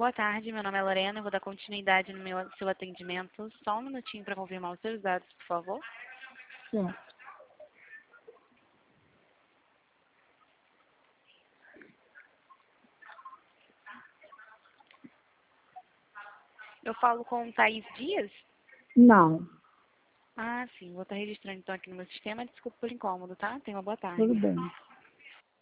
Boa tarde, meu nome é Lorena, eu vou dar continuidade no seu atendimento. Só um minutinho para confirmar os seus dados, por favor. Sim. Eu falo com Thaís Dias? Não, Ah, sim, vou estar registrando então aqui no meu sistema. Desculpa pelo incômodo, tá? Tenha uma boa tudo tarde. bem.